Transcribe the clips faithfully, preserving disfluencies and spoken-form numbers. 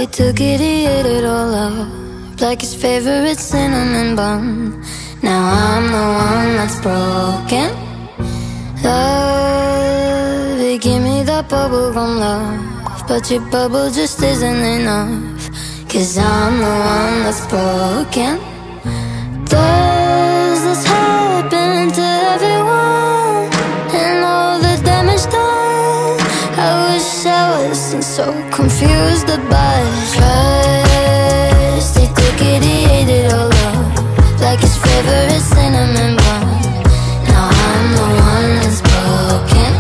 he took it, he ate it all up like his favorite cinnamon bun. Now I'm the one that's broken. Love, he gave me that bubblegum love, but your bubble just isn't enough. Cause I'm the one that's broken. Does this happen to everyone? And all the damage done, I wish I wasn't so confused about trust. He took it, he ate it all up like his favorite cinnamon bun. Now I'm the one that's broken.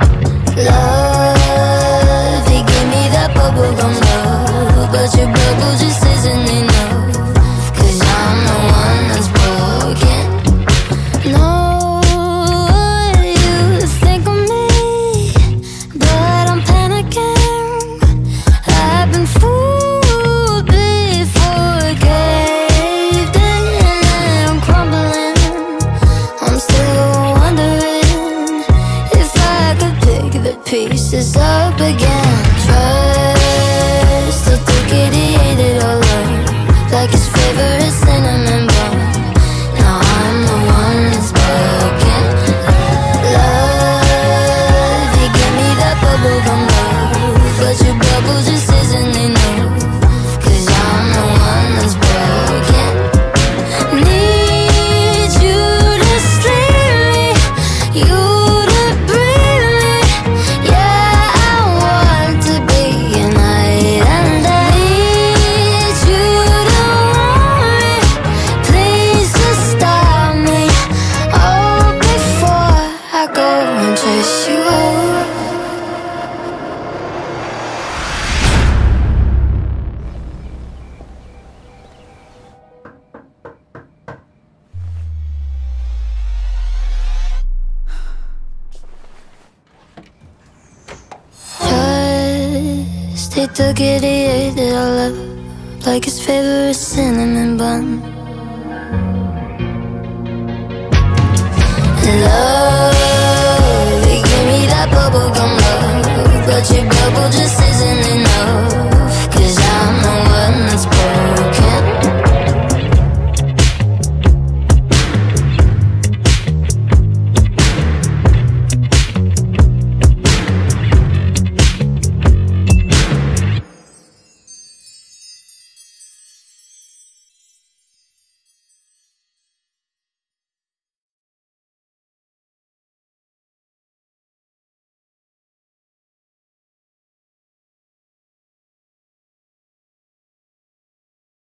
Love, he gave me that bubblegum love, but your bubble just isn't enough. Cause I'm the one that's broken. Know what you think of me, but I'm panicking. I've been fooled before, caved in and I'm crumbling. I'm still wondering if I could pick the pieces up again. Trust, he took it, he ate it all up like his favorite cinnamon bun. Now I'm the one that's broken. Love, he gave me that bubblegum love, but your bubble just isn't enough. Cause I'm the one that's broken. Need you to sleep me, you to breathe me. Yeah, I want to be your night and day. Need you to want me, please just stop me. Oh, before I go and chase you out. Trust, he took it, he ate it all up like his favorite cinnamon bun. Love,